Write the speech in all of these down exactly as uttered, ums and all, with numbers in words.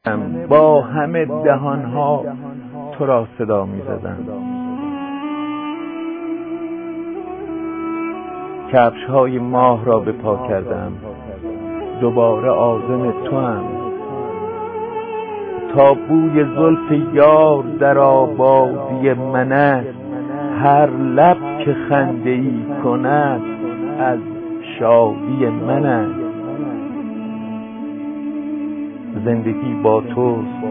با همه دهانها تو را صدا می زدم. کفش های ماه را به پا کردم، دوباره عازم تو هم. تا بوی زلف یار در آبادی من است، هر لب که خنده ای کند از شادی من است. زندگی با توست،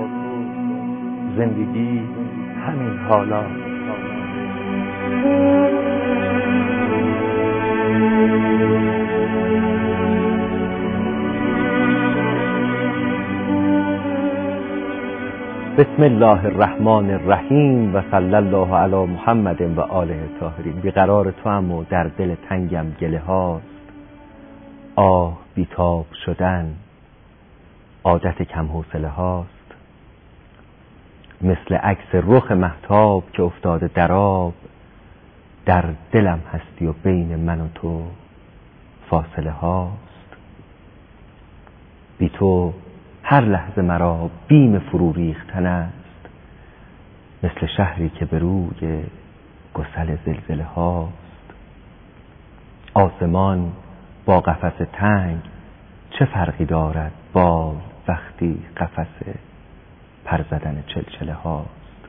زندگی همین حالا. بسم الله الرحمن الرحیم و صلی الله علی محمد و آله الطاهرین. بیقرار تو هم و در دل تنگم گله هاست، آه بیتاب شدن عادت کم حوصله هاست. مثل عکس رخ مهتاب که افتاده در آب، در دلم هستی و بین من و تو فاصله هاست. بی تو هر لحظه مرا بیم فرو ریختن است، مثل شهری که به روی گسل زلزله هاست. آسمان با قفس تنگ چه فرقی دارد بال وقتی قفس پر زدن چلچله هاست.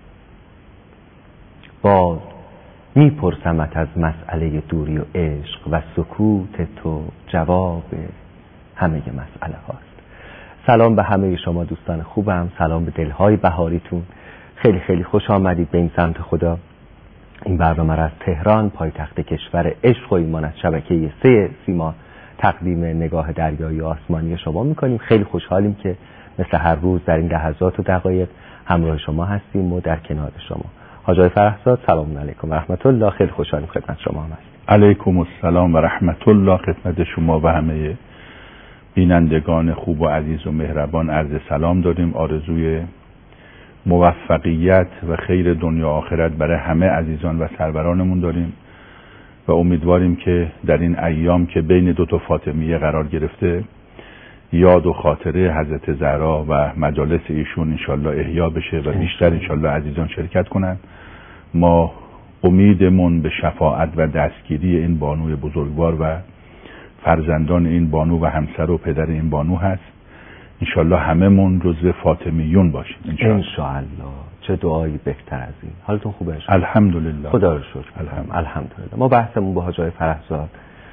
باز میپرسمت از مسئله دوری و عشق و سکوت تو جواب همه مسئله هاست. سلام به همه شما دوستان خوبم، سلام به دلهای بهاریتون. خیلی خیلی خوش آمدید به این سمت خدا. این برنامه را از تهران، پایتخت کشور عشق و ایمان، از شبکه سه سیما تقدیم نگاه دریایی و آسمانی شما میکنیم. خیلی خوشحالیم که مثل هر روز در این لحظات و دقایق همراه شما هستیم و در کنار شما. حاج آقای فرهزاد، سلام علیکم و رحمت الله. خیلی خوشحالیم خدمت شما هستیم. علیکم السلام و رحمت الله خدمت شما و همه بینندگان خوب و عزیز و مهربان عرض سلام داریم. آرزوی موفقیت و خیر دنیا آخرت برای همه عزیزان و سرورانمون داریم و امیدواریم که در این ایام که بین دو تا فاطمیه قرار گرفته، یاد و خاطره حضرت زهرا و مجالس ایشون انشالله احیا بشه و بیشتر انشالله عزیزان شرکت کنن. ما امیدمون به شفاعت و دستگیری این بانوی بزرگوار و فرزندان این بانو و همسر و پدر این بانو هست. انشالله هممون جزو فاطمیون باشیم انشالله. انشالله. چه دعایی بهتر از این. حالتون خوبه؟ الحمدلله. خدا رو شکر. الحمدلله. الحمدلله. ما بحثمون با حاج آقای فرهزاد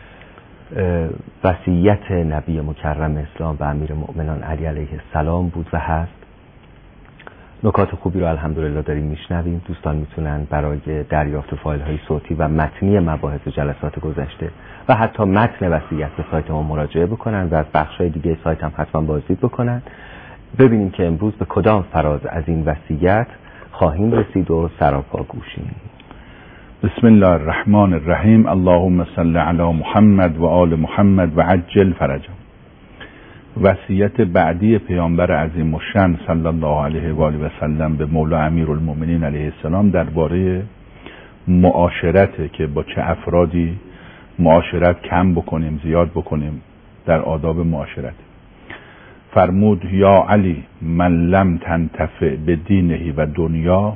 وصیت نبی مکرم اسلام و امیر مؤمنان علی علیه السلام بود و هست. نکات خوبی رو الحمدلله داریم میشنویم. دوستان میتونن برای دریافت فایل های صوتی و متنی مباحث جلسات گذشته و حتی متن وصیت به سایت ما مراجعه بکنن و از بخش های دیگه سایت هم حتما بازدید بکنن. ببینیم که امروز به کدام فراز از این وصیت خواهیم رسید و سراپا گوشیم. بسم الله الرحمن الرحیم. اللهم صل علی محمد و آل محمد و عجل فرجهم. وصیت بعدی پیامبر عظیم الشأن صلی الله علیه و آله و سلم به مولا امیرالمؤمنین علیه السلام درباره معاشرته که با چه افرادی معاشرت کم بکنیم زیاد بکنیم در آداب معاشرت. فرمود یا علی من لم تنتفع بدینه و دنیا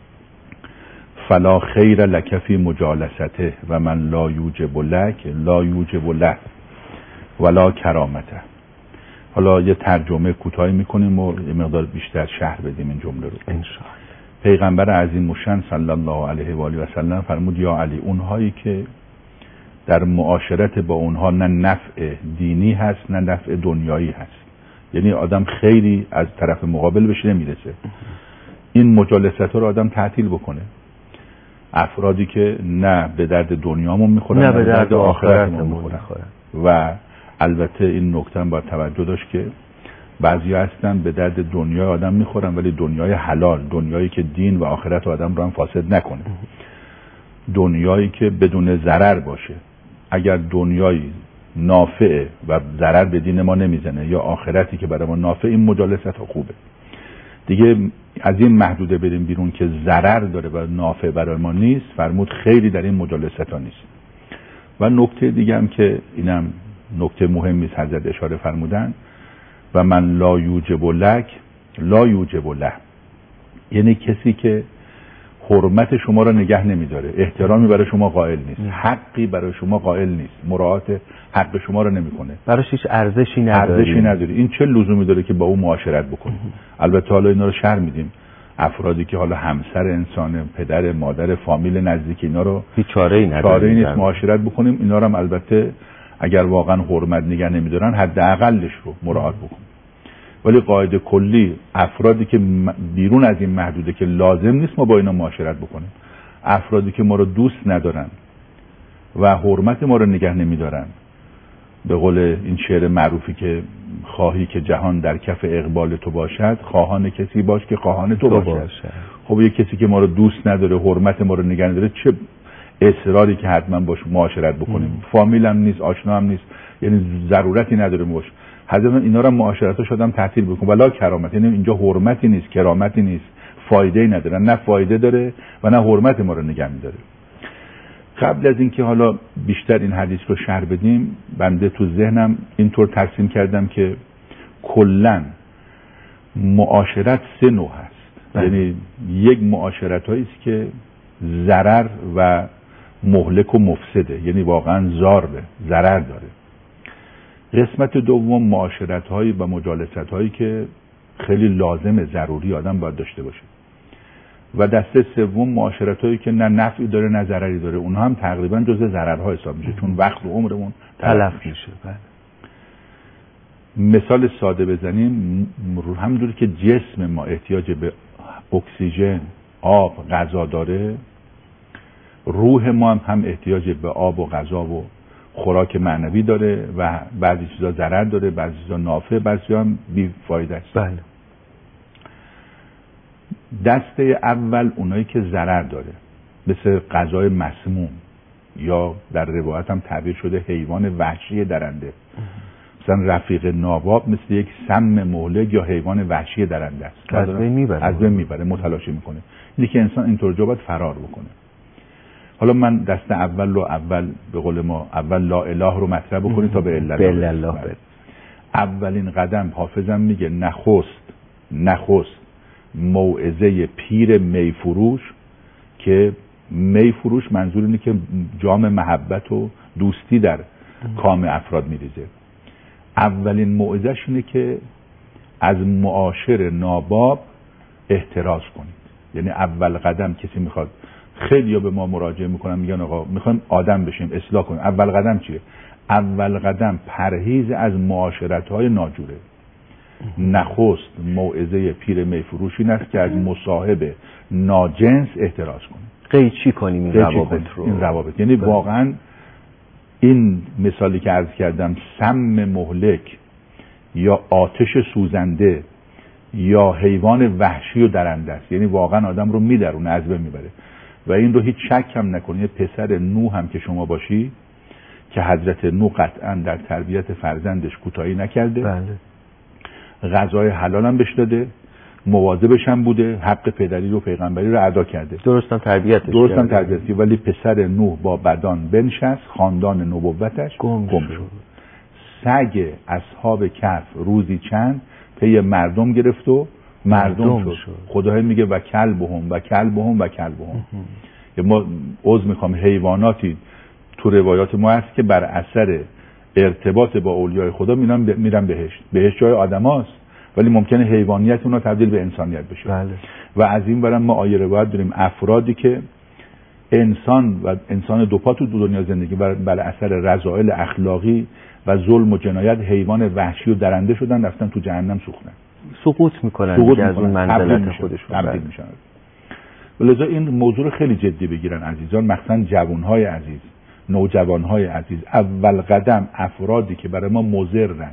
فلا خیر لک فی مجالسته و من لا یوجب لک لا یوجب له ولا کرامته. حالا یه ترجمه کوتاهی میکنیم و یه مقدار بیشتر شرح بدیم این جمله رو انشاءالله. پیغمبر عظیم الشأن صلی الله علیه و آله و سلم فرمود یا علی اونهایی که در معاشرت با اونها نه نفع دینی هست نه نفع دنیایی هست، یعنی آدم خیلی از طرف مقابل بهش نمیرسه، این مجالست ها رو آدم تعطیل بکنه. افرادی که نه به درد دنیامون میخورن نه به درد آخرتمون میخورن. و البته این نکته هم باید توجه داشت که بعضی هستن به درد دنیای آدم میخورن ولی دنیای حلال، دنیایی که دین و آخرت آدم رو هم فاسد نکنه، دنیایی که بدون ضرر باشه. اگر دنیایی نافعه و ضرر به دین ما نمیزنه یا آخرتی که برای ما نافع، این مجالست ها خوبه دیگه. از این محدوده بریم بیرون که ضرر داره و نافع برای ما نیست، فرمود خیلی در این مجالست ها نیست. و نکته دیگه هم که اینم نکته مهمی است حضرت اشاره فرمودن و من لا یوجب لک لا یوجب له، یعنی کسی که حرمت شما را نگه نمیداره، احترامی برای شما قائل نیست، حقی برای شما قائل نیست، مراعات حق شما را نمیکنه، براش هیچ ارزشی نداره. ارزشی نداره. این چه لزومی داره که با اون معاشرت بکنیم؟ البته حالا اینا رو شرح میدیم. افرادی که حالا همسر انسان، پدر، مادر، فامیل نزدیک، اینا رو هیچ چاره‌ای نداره، چاره‌ای نیست معاشرت بکنیم. اینا رو هم البته اگر واقعا حرمت نگه نمیدارن حداقلش رو مراعات بکنیم. ولی قاعده کلی افرادی که بیرون از این محدوده که لازم نیست ما با اینا معاشرت بکنیم، افرادی که ما رو دوست ندارن و حرمت ما رو نگه نمیدارن، به قول این شعر معروفی که خواهی که جهان در کف اقبال تو باشد، خواهان کسی باش که خواهان تو, تو باشد. باشد. خب یک کسی که ما رو دوست نداره، حرمت ما رو نگه نداره، چه اصراری که حتما باش معاشرت بکنیم؟ فامیل هم نیست، آشنا هم نیست، یعنی ضرورتی نداره باش. حضرت اینا رو معاشرتاش آدم تعطیل بکنه. ولا کرامت، یعنی اینجا حرمتی نیست، کرامتی نیست، فایده‌ای نداره، نه فایده داره و نه حرمت ما رو نگه می‌داره. قبل از اینکه حالا بیشتر این حدیث رو شرح بدیم، بنده تو ذهنم اینطور ترسیم کردم که کلاً معاشرت سه نوع هست. یعنی یک معاشرتایی است که ضرر و مهلک و مفسده، یعنی واقعاً ضاره، ضرر داره. قسمت دوم معاشرت‌هایی و مجالست‌هایی که خیلی لازمه، ضروری آدم باید داشته باشه. و دسته سوم معاشرت‌هایی که نه نفعی داره نه ضرری داره، اونها هم تقریبا جزء ضررها حساب میشه، چون وقت و عمرمون تلف میشه. مثال ساده بزنیم، همونجوری که جسم ما احتیاج به اکسیژن، آب، غذا داره، روح ما هم, هم احتیاج به آب و غذا و خوراک معنوی داره و بعضی چیزا ضرر داره، بعضی چیزا نافع، بعضی هم بی فایده است. بله. دسته اول اونایی که ضرر داره، مثل غذای مسموم یا در روایت هم تعبیر شده حیوان وحشی درنده. مثلا رفیق ناباب مثل یک سم مهلک یا حیوان وحشی درنده است، از بین میبره، از بین میبره، متلاشی میکنه. اینی که انسان اینطور جا باید فرار بکنه. حالا من دست اول رو اول به قول ما اول لا اله رو مطرح بکنید تا به الا الله. اولین قدم حافظم میگه نخست نخست موعظه پیر میفروش، که میفروش منظور اینه که جام محبت و دوستی در کام افراد میریزه. اولین موعظه‌ش اینه که از معاشر ناباب احتراز کنید. یعنی اول قدم کسی میخواد، خیلی ها به ما مراجعه میکنن میگن آقا میخوایم آدم بشیم، اصلاح کنیم، اول قدم چیه؟ اول قدم پرهیز از معاشرت‌های ناجوره. نخست موعظه پیر میفروش این است که از مصاحب ناجنس احتراز کنیم، قیچی کنیم این روابط رو. این روابط یعنی بله. واقعا این مثالی که عرض کردم، سم مهلک یا آتش سوزنده یا حیوان وحشی و درنده است، یعنی واقعا آدم رو میدرونه، از بین میبره. و این رو هیچ شک هم نکنید، پسر نوح هم که شما باشی، که حضرت نوح قطعا در تربیت فرزندش کوتاهی نکرده، بله. غذای حلال هم بهش داده، مواظبش هم بوده، حق پدری و پیغمبری رو ادا کرده، درستم تربیتش درستم تربیتی. ولی پسر نوح با بدان بنشست، خاندان نبوتش گم, گم شد. سگ اصحاب کهف روزی چند پی مردم گرفت و مردم, مردم شد. شد خدای میگه و کلبهم و کلبهم و کلبهم. ما عذر میخوام، حیواناتی تو روایات ما هست که بر اثر ارتباط با اولیای خدا میرن میرن بهشت. بهشت جای آدماست ولی ممکنه حیوانیت اونا تبدیل به انسانیت بشه. بله. و از این برم ما آیه روایت داریم افرادی که انسان و انسان دو پا تو دنیا زندگی بر, بر اثر رذائل اخلاقی و ظلم و جنایت حیوان وحشی و درنده شدن، رفتن تو جهنم سوختن، سقوط میکنن، سقوط از اون منزلت خودشون تبدیل میشن. ولذا این موضوع رو خیلی جدی بگیرن عزیزان، مخصوصا جوانهای عزیز، نوجوانهای عزیز. اول قدم افرادی که برای ما مضرن،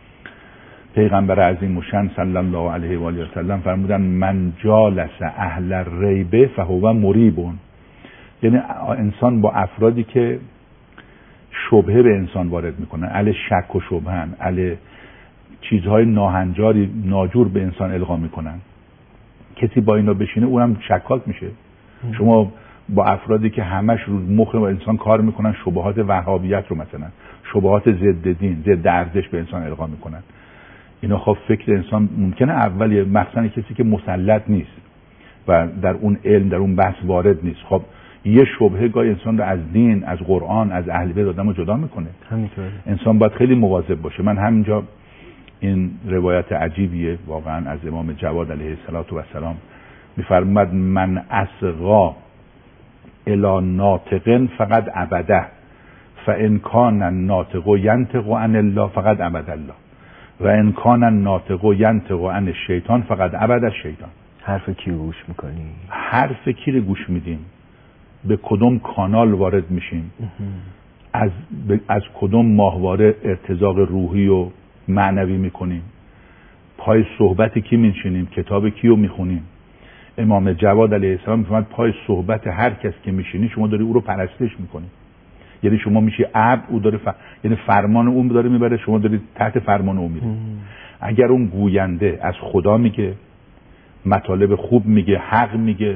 پیغمبر عظیم الشأن صلی الله علیه و آله و سلم فرمودن من جالس اهل الریبه فهو مریبون، یعنی انسان با افرادی که شبهه به انسان وارد میکنن، اهل شک و شبهن، اهل چیزهای ناهنجاری ناجور به انسان القا میکنن، کسی با اینا بشینه اونم شکاک میشه. شما با افرادی که همش رو مخ انسان کار میکنن، شبهات وهابیت رو مثلا، شبهات ضد دین، ضد ارزش به انسان القا میکنن، اینا خب فکر انسان ممکنه اولیه، مخصوصا کسی که مسلط نیست و در اون علم در اون بحث وارد نیست، خب یه شبهه گاهی انسان رو از دین، از قرآن، از اهل بیت آدمو جدا میکنه. همینطوره. انسان باید خیلی مواظب باشه. من همینجا این روایت عجیبیه واقعا از امام جواد علیه السلام میفرماد من اسقا الی ناطق فقط عبده فان کان الناطق ینطق عن الله فقط عبد الله و ان کان الناطق ینطق عن الشیطان فقط عبد الشیطان. حرف کی گوش میکنی؟ حرف کی رو گوش میدیم؟ به کدوم کانال وارد میشیم؟ از از کدوم ماهواره ارتزاق روحی و معنوی میکنیم؟ پای صحبت کی میشینیم؟ کتاب کی رو میخونیم؟ امام جواد علیه السلام میفرماد پای صحبت هر کس که میشینی شما داری او رو پرستش میکنی. یعنی شما میشی عبد، او داره ف... یعنی فرمان اون داره میبره، شما داری تحت فرمان اون میری. اگر اون گوینده از خدا میگه، مطالب خوب میگه، حق میگه،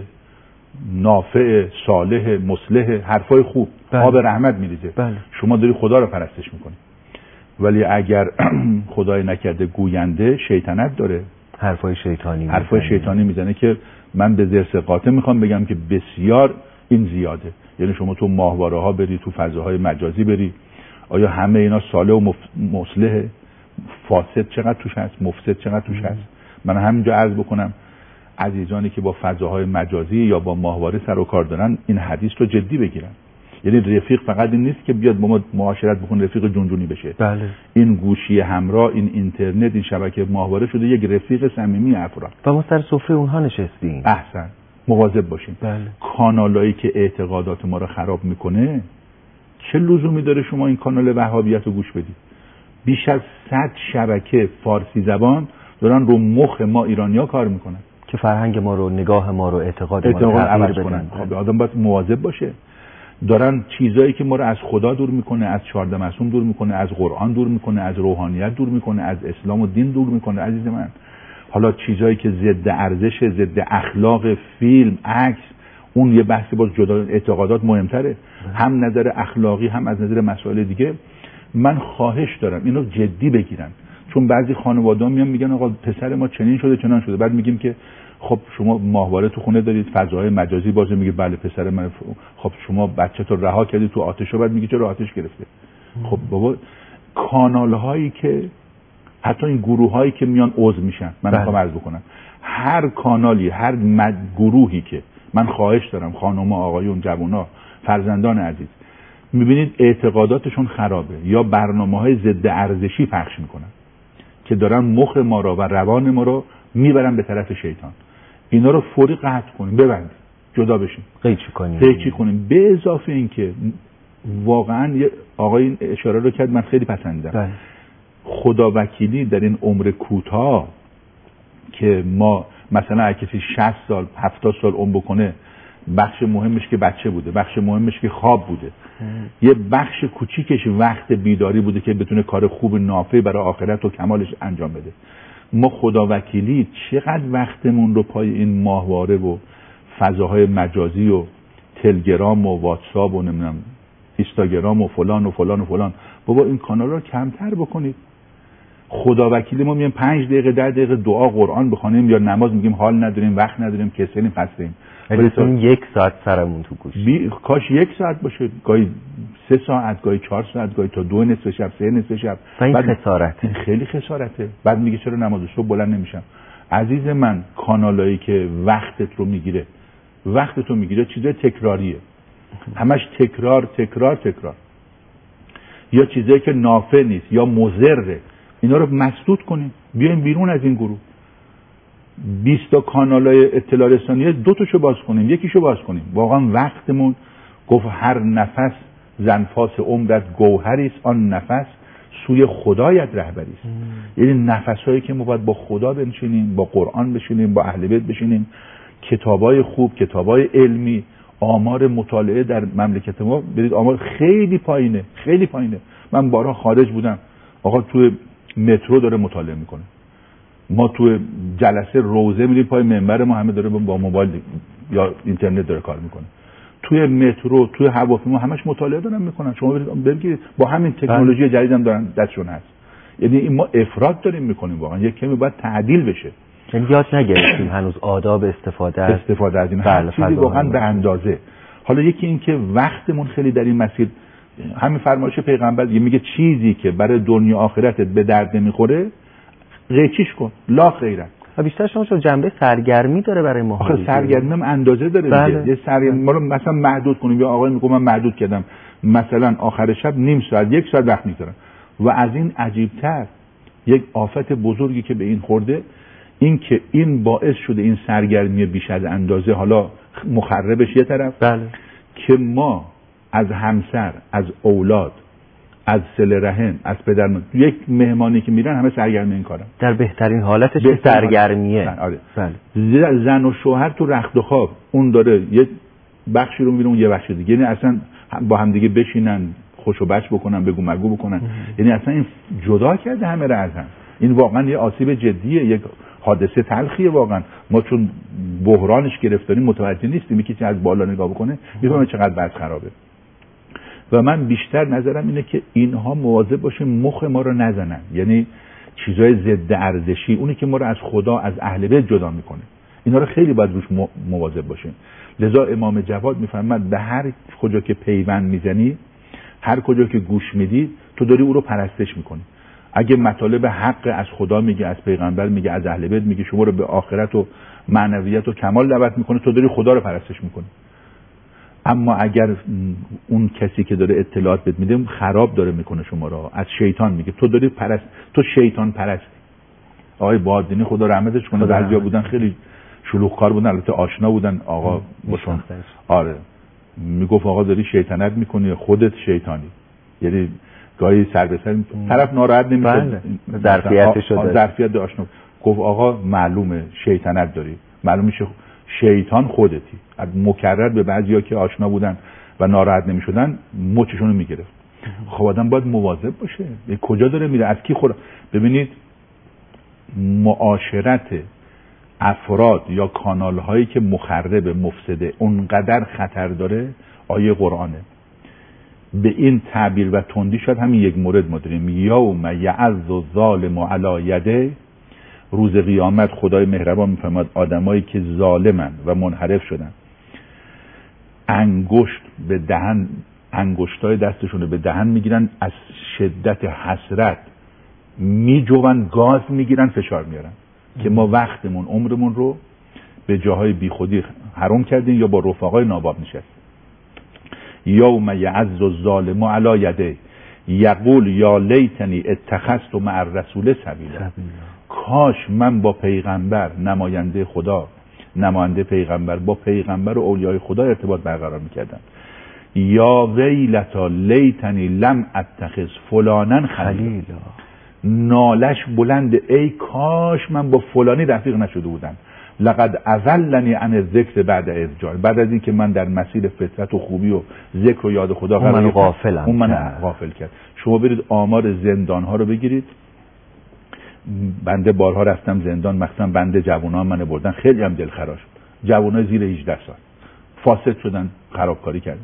نافع، صالح، مصلح، حرفای خوب، بله. آب رحمت میریزه، بله. شما داری خدا رو پرستش میکنی. ولی اگر خدای نکرده گوینده شیطنت داره، حرفای شیطانی حرفای میزنه. شیطانی میزنه که من به زرس قاطع میخوام بگم که بسیار این زیاده. یعنی شما تو ماهواره ها بری، تو فضاهای مجازی بری، آیا همه اینا صالح و مف... مصلح؟ فاسد چقدر توش هست، مفسد چقدر توش هست؟ من همینجا عرض بکنم عزیزانی که با فضاهای مجازی یا با ماهواره سر و کار دارن این حدیث رو جدی بگیرن. یعنی رفیق فقط این نیست که بیاد با ما معاشرت بکنه، رفیق جونجونی بشه. بله. این گوشی همراه، این اینترنت، این شبکه ماهواره شده یک رفیق صمیمی افراد و ما سر سفره اونها نشستیم. احسن، مواظب باشیم. بله. کانالایی که اعتقادات ما رو خراب میکنه، چه لزومی داره شما این کانال وهابیت رو گوش بدید؟ بیش از صد شبکه فارسی زبان دارن رو مخ ما ایرانیا کار میکنن که فرهنگ ما رو، نگاه ما رو، اعتقاد ما اعتقاد رو عوض تغییر کنن. بدن. خب آدم باید مواظب باشه. دارن چیزایی که ما رو از خدا دور میکنه، از چهارده معصوم دور میکنه، از قرآن دور میکنه، از روحانیت دور میکنه، از اسلام و دین دور میکنه. عزیز من، حالا چیزایی که ضد ارزش، ضد اخلاق، فیلم، عکس، اون یه بحثی باز جدا. اعتقادات مهمتره، هم نظر اخلاقی هم از نظر مسائل دیگه. من خواهش دارم اینو جدی بگیرن، چون بعضی خانواده‌ها میان میگن آقا پسر ما چنین شده چنان شده. بعد میگیم که خب شما ماهواره تو خونه دارید، فضاهای مجازی بازه، میگه بله پسر من ف... خب شما بچه‌تو رها کردی تو آتش، بعد میگه چرا آتش گرفته؟ خب بابا، کانال هایی که حتی این گروه هایی که میان عضو میشن، من میخوام عرض بکنم هر کانالی، هر مد... گروهی که من خواهش دارم خانم‌ها، آقایون، جوونا، فرزندان عزیز، میبینید اعتقاداتشون خرابه یا برنامه‌های ضد ارزشی پخش میکنن که دارن مخ ما رو و روان ما رو میبرن به طرف شیطان. اینا رو فوری قطع کنیم، ببندیم، جدا بشیم، قیچی کنیم قیچی کنیم. به اضافه این که واقعا یه آقای این اشاره رو کرد، من خیلی پسندیدم. خدا وکیلی در این عمر کوتاه که ما مثلا اگه کسی شصت سال هفتاد سال عمر بکنه، بخش مهمش که بچه بوده، بخش مهمش که خواب بوده، ام. یه بخش کوچیکش وقت بیداری بوده که بتونه کار خوب نافع برای آخرت و کمالش انجام بده. ما خدا وکیلی چقدر وقتمون رو پای این ماهواره و فضاهای مجازی و تلگرام و واتساپ و نمیدونم اینستاگرام و فلان و فلان و فلان. بابا این کانال رو کمتر بکنید. خدا وکیلی ما میایم پنج دقیقه ده دقیقه دعا قرآن بخونیم یا نماز، میگیم حال نداریم، وقت نداریم، کسلیم، خسته‌ایم. ولی یک ساعت سرمون تو گوش. بی... کاش یک ساعت باشه، گاهی سه ساعت، گاهی چهار ساعت، گاهی تا دو نصف شب، سه نصف شب. این بعد... خسارت. این خیلی خسارته. بعد میگه چرا نماز صبح بلند نمیشم؟ عزیز من، کانالایی که وقتت رو میگیره، وقتت رو میگیره، چیزای تکراریه، همش تکرار تکرار تکرار، یا چیزایی که نافع نیست یا مضره، اینا رو مسدود کنیم، بیایم بیرون از این گروه. بیست تا کانالای اطلاع رسانی دو تاشو باز کنیم، یکیشو باز کنیم. واقعا وقتمون، گفت هر نفس زنفاس عمرت گوهری است، آن نفس سوی خدایت رهبری است. یعنی نفسایی که ما باید با خدا بنشینیم، با قرآن بشینیم، با اهل بیت بشینیم، کتابای خوب، کتابای علمی. آمار مطالعه در مملکت ما برید، آمار خیلی پایینه، خیلی پایینه. من بارها خارج بودم، آقا توی مترو داره مطالعه میکنه، ما توی جلسه روزه میریم پای منبر، ما همه داره با موبایل یا اینترنت داره کار میکنه. توی مترو، توی هواپیما همش مطالعه دارن میکنن. شما برید بگید با همین تکنولوژی جدیدم دارن دستشون هست. یعنی ما افراط داریم میکنیم واقعا، یک کمی باید تعدیل بشه. یعنی یاد نگرفتیم هنوز آداب استفاده از استفاده از این بله چیزی واقعا به اندازه. حالا یکی این که وقتمون خیلی در این مسیر، همین فرمایش پیغمبر میگه چیزی که برای دنیا آخرتت به درد نمیخوره قیچیش کن، لا خیرن. و بیشتر شما چون جنبه سرگرمی داره برای ما. آخه سرگرمی هم اندازه داره بله. دیگه. یه سرگرمی ما رو مثلا محدود کنیم، یا آقای میگه من محدود کردم مثلا آخر شب نیم ساعت یک ساعت وقت میذارم. و از این عجیبتر یک آفت بزرگی که به این خورده این که این باعث شده این سرگرمی بیش از اندازه، حالا مخربش یه طرف بله. که ما از همسر، از اولاد، از صله رحم، از پدر، یک مهمانی که میرن همه سرگرمی این کارن. در بهترین حالتش سرگرمیه. آره. بله. زن و شوهر تو رخت و خواب اون داره یه بخشی رو میبینه، اون یه بخش دیگه، یعنی اصلا با هم دیگه بشینن خوشو بچ بکنن، بگو مگو بکنن، یعنی اصلا این جدا کرده همه رو از هم. این واقعا یه آسیب جدیه، یک حادثه تلخیه واقعا. ما چون بحرانش گرفتاریم متوجه نیستیم، یکی که از بالا نگاه بکنه میفهمه چقدر بد خرابه. و من بیشتر نظرم اینه که اینها مواظب باشیم مخ ما رو نزنن، یعنی چیزای ضد ارزشی، اونی که ما رو از خدا، از اهل بیت جدا میکنه، اینا رو خیلی باید روش مواظب باشیم. لذا امام جواد میفرماد به هر کجا که پیوند میزنی، هر کجا که گوش میدی، تو داری او رو پرستش میکنی. اگه مطالب حق از خدا میگه، از پیغمبر میگه، از اهل بیت میگه، شما رو به آخرت و معنویت و کمال دعوت میکنه، تو داری خدا رو پرستش میکنی. اما اگر اون کسی که داره اطلاعات بهت میده خراب داره میکنه شما رو، از شیطان میگه، تو داری پرست، تو شیطان پرستی. آقای باردینی خدا رحمتش کنه، بعضیا بودن خیلی شلوغ کار بودن، البته آشنا بودن آقا باشون. آره میگفت آقا داری شیطنت میکنی، خودت شیطانی. یعنی گاهی سر به سر طرف ناراحت نمیشه، ظرفیت شده، ظرفیت آشنا. گفت آقا معلومه شیطنت داری، معلوم میشه شیطان خودتی. از مکرر به بعضیا که آشنا بودن و ناراحت نمیشدن مچشون رو میگرفت. خب آدم باید مواظب باشه کجا داره میره، از کی خورا. ببینید معاشرت افراد یا کانال هایی که مخرب مفسده اونقدر خطر داره، آیه قرآنه. به این تعبیر و تندی شد همین یک مورد ما داریم، یوم یعض الظالم علی یده، روز قیامت خدای مهربان میفرماد آدمایی که ظالمن و منحرف شدن انگشت به دهن، انگشتای دستشون رو به دهن میگیرن، از شدت حسرت میجوون، گاز میگیرن، فشار میارن که ما وقتمون عمرمون رو به جاهای بیخودی حرام کردیم یا با رفقای ناباب نشستیم. یوم یعض الظالم علی یده یقول یا لیتنی اتخذت مع الرسول سبیلا، کاش من با پیغمبر، نماینده خدا، نماینده پیغمبر، با پیغمبر و اولیای خدا ارتباط برقرار میکردم. یا ویلتا لیتنی لم اتخذ فلانا خلیلا، نالش بلند ای کاش من با فلانی رفیق نشده بودم. لقد اضلنی عن الذکر بعد اذ جاء، بعد از این که من در مسیر فطرت و خوبی و ذکر و یاد خدا اون منو غافلم اون من غافل کرد. شما برید آمار زندان ها رو بگیرید، بنده بارها رفتم زندان، مثلا بنده جوونا من بردن، خیلی هم دلخراش، جوونا زیر هجده سال فاسد شدن، خرابکاری کردن.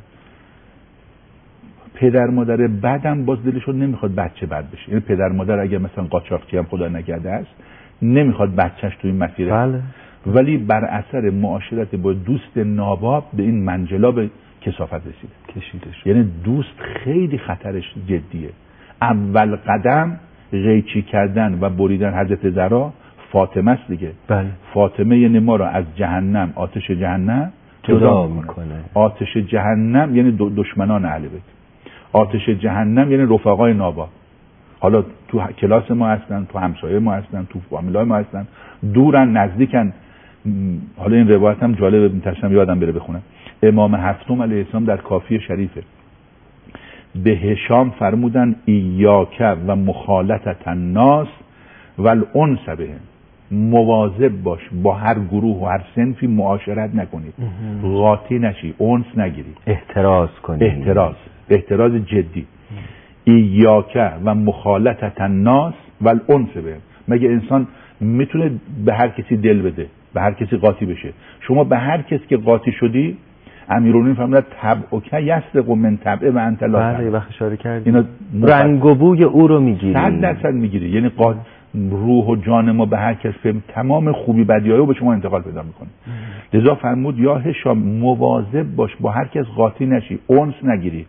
پدر مادر بعدم باز دلشون نمیخواد بچه بد بشه، یعنی پدر مادر اگه مثلا قاچاقچی هم خدا نکرده است نمیخواد بچهش تو این مسیر، بله. ولی بر اثر معاشرت با دوست ناباب به این منجلا به کثافت رسیده، کشیده شد. یعنی دوست خیلی خطرش جدیه. اول قدم قیچی کردن و بریدن حضرت زهرا فاطمه است دیگه. بله. فاطمه یعنی ما رو از جهنم، آتش جهنم جدا میکنه. آتش جهنم یعنی دشمنان اهل بیت، آتش جهنم یعنی رفقای ناباب. حالا تو کلاس ما هستن، تو همسایه ما هستن، تو فامیلای ما هستن، دورن نزدیکن. حالا این روایت هم جالبه، میتونم یادم بره بخونم. امام هفتم علیه السلام در کافی شریفه به هشام فرمودن ایاک و مخالطت الناس و الانس بهم، مواظب باش با هر گروه و هر صنفی معاشرت نکنید، قاطی نشی، انس نگیری، احتراز کنید، احتراز احتراز جدی. ایاک و مخالطت الناس و الانس بهم، مگه انسان میتونه به هر کسی دل بده، به هر کسی قاطی بشه؟ شما به هر کسی که قاطی شدی امیرالمومنین فرمودن طبعک یصدق من طبع و انت لا بله تبع. وقت اشاره کردیم اینا رنگ و بوی او رو میگیری، صد درصد میگیری. یعنی قاد روح و جان ما به هر کس فهم تمام خوبی بدیایی رو به شما انتقال پیدا میکنه. لذا فرمود یا هشام مواظب باش با هر کس قاطی نشی، انس نگیری.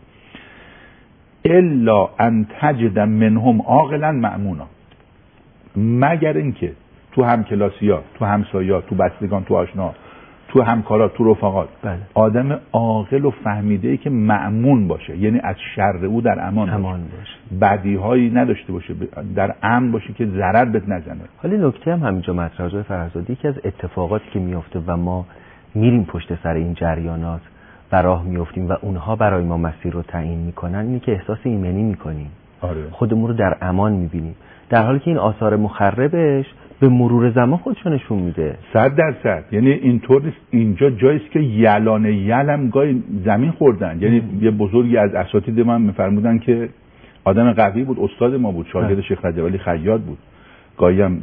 الا ان تجد منهم عاقلا مأمونا، مگر اینکه تو همکلاسی‌ها، تو همسایه‌ها، تو بستگان، تو آشنا، تو همکارا، تو رفقات بله. آدم عاقل و فهمیده‌ای که مأمون باشه، یعنی از شر او در امان, امان باشه, باشه. بدیهایی نداشته باشه، در امن باشه که ضرر بهت نزنه. حالا نکته هم همینجا مطرح آقای فرزادی، یکی از اتفاقاتی که میفته و ما میریم پشت سر این جریانات و راه میافتیم و اونها برای ما مسیر رو تعیین میکنن، اینی که احساس ایمنی میکنیم. آره. خودمون رو در امان میبینیم، در حالی که این آثار مخربش به مرور زمان خودشو نشون میده. صد درصد. یعنی اینطور نیست اینجا جاییست که یلان یلم گاهی زمین خوردن. یعنی یه بزرگی از اساتید من میفرمودن که آدم قوی بود، استاد ما بود، شاگرد شیخ رجب علی خیاط بود. گاهی هم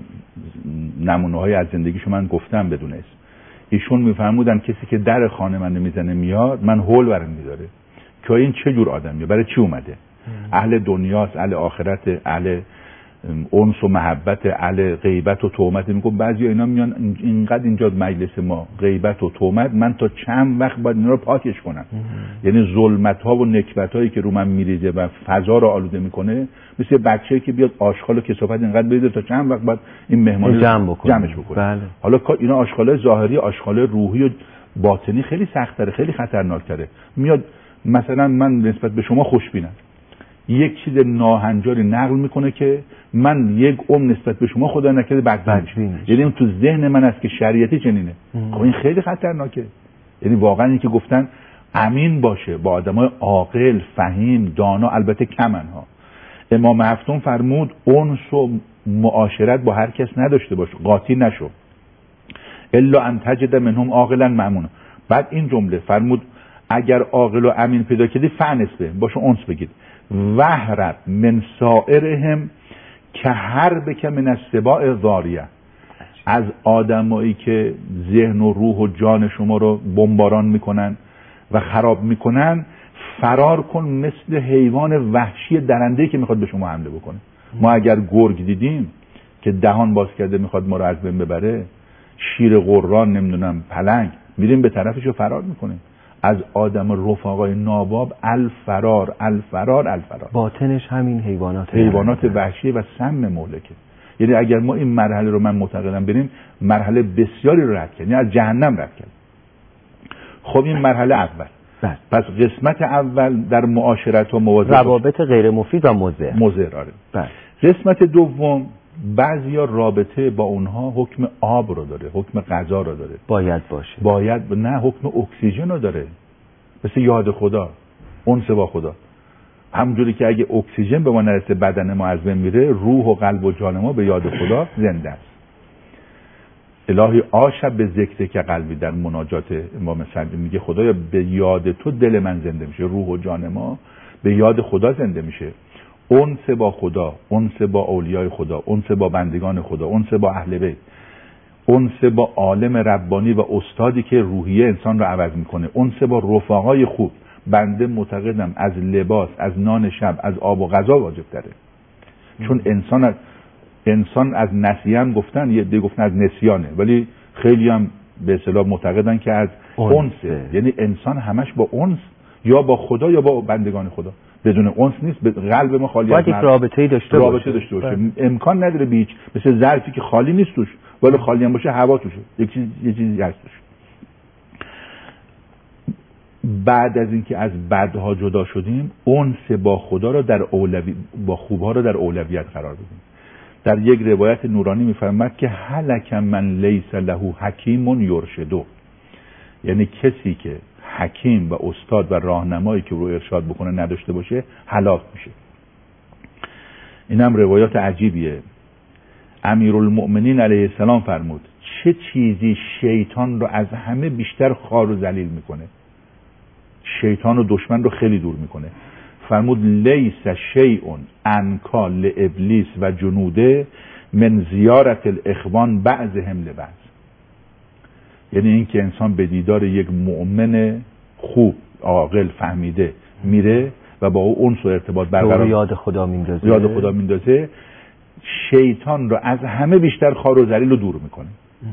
نمونه های از زندگیشو من گفتم بدون اسم. ایشون میفرمودن کسی که در خانه من نمیزنه میاد، من هول برم میداره که این چه جور آدمیه، برای چی اومده؟ اهل دنیاست، اهل آخرت، اهل انس و محبت، اهل غیبت و تهمت. میگم بعضی اینا میان اینقدر اینجا مجلس ما غیبت و تهمت، من تا چند وقت باید اینا رو پاکش کنم. یعنی ظلمت ها و نکبت هایی که رو من میریزه و فضا رو آلوده میکنه، مثل بچه‌ای که بیاد آشغال و کثافت اینقدر بریزه تا چند وقت بعد این مهمانی جمع بکنه. جمعش بکنه. بله. حالا اینا آشغال ظاهری، آشغال روحی و باطنی خیلی سخت‌تره، خیلی خطرناک‌تره. میاد مثلا من نسبت به شما خوشبینم، یک چیز ناهنجاری نقل میکنه که من یک عمر نسبت به شما خدا نکرده بدبین میشم. یعنی اون تو ذهن من است که شریعتی چنینه. خب این خیلی خطرناکه. یعنی واقعا این که گفتن امین باشه با آدمای عاقل، فهیم، دانا، البته کمنها. امام هفتم فرمود انس و معاشرت با هر کس نداشته باش، قاطی نشو. الا ان تجد منهم عاقلا مأمونا. بعد این جمله فرمود اگر عاقل و امین پیدا کردی فنس به باشه انس بگید. وهرب من سائرهم که هر بک من السباع ضاریه، از آدمایی که ذهن و روح و جان شما رو بمباران میکنن و خراب میکنن، فرار کن مثل حیوان وحشی درنده‌ای که میخواد به شما حمله بکنه. ما اگر گرگ دیدیم که دهان باز کرده میخواد ما رو از بین ببره، شیر قران، نمیدونم پلنگ، میریم به طرفش رو فرار میکنیم. از آدم رفقای ناباب الفرار الفرار الفرار. باطنش همین حیوانات حیوانات وحشی و سم مهلکه. یعنی اگر ما این مرحله رو من معتقدم بریم، مرحله بسیاری رو رد کردیم، یعنی از جهنم رد کردیم. خب این مرحله اول. بله. پس قسمت اول در معاشرت و مواظبت، روابط غیر مفید و مضر. مضر. آره. بله. قسمت دوم، بعضیا رابطه با اونها حکم آب رو داره، حکم غذا رو داره، باید باشه. باید نه حکم اکسیژن رو داره، مثل یاد خدا، انس با خدا. همونجوری که اگه اکسیژن به ما نرسه بدن ما از بین میره، روح و قلب و جان ما به یاد خدا زنده است. الهی آشب به ذکر که قلبی در مناجات امام صادق میگه خدایا به یاد تو دل من زنده میشه، روح و جان ما به یاد خدا زنده میشه. انس با خدا، انس با اولیای خدا، انس با بندگان خدا، انس با اهل بیت، انس با عالم ربانی و استادی که روحیه انسان رو عوض میکنه، انس با رفقای خوب. بنده معتقدم از لباس، از نان شب، از آب و غذا واجب تره. چون انسان از انسان از نسیه هم گفتن، یه دی گفتن از نسیانه، ولی خیلی هم به اصطلاح معتقدن که از انسه. یعنی انسان همش با انس، یا با خدا یا با بندگان خدا. بدون انس نیست. قلب ما خالی باید از یک رابطه‌ای داشته رابطه باشه. داشته باشه. امکان نداره بیچ مثل ظرفی که خالی نیست توش، ولی خالی هم باشه هوا توشه، یک چیز یه چیزی هست توش. بعد از اینکه از بدها جدا شدیم، انس با خدا رو در اولوی با خوبها رو در اولویت قرار بدیم. در یک روایت نورانی میفرماد که هلک من لیس له حکیم یرشدو، یعنی کسی که حکیم و استاد و راهنمایی که رو ارشاد بکنه نداشته باشه هلاک میشه. این هم روایات عجیبیه. امیرالمؤمنین علیه السلام فرمود چه چیزی شیطان رو از همه بیشتر خوار و ذلیل میکنه، شیطان و دشمن رو خیلی دور میکنه. فرمود لیس شیء انکا لابلیس و جنوده من زیارت الاخوان بعضهم لبعض. یعنی این که انسان به دیدار یک مؤمن خوب عاقل فهمیده میره و با او انس و ارتباط برقرار یاد خدا میندازه یاد خدا میندازه شیطان رو از همه بیشتر خار و ذلیل رو دور میکنه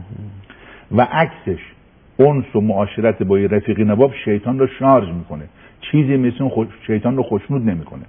و عکسش انس و معاشرت با رفیق نواب شیطان رو شارژ میکنه، چیزی مثل اون شیطان رو خوشنود نمیکنه.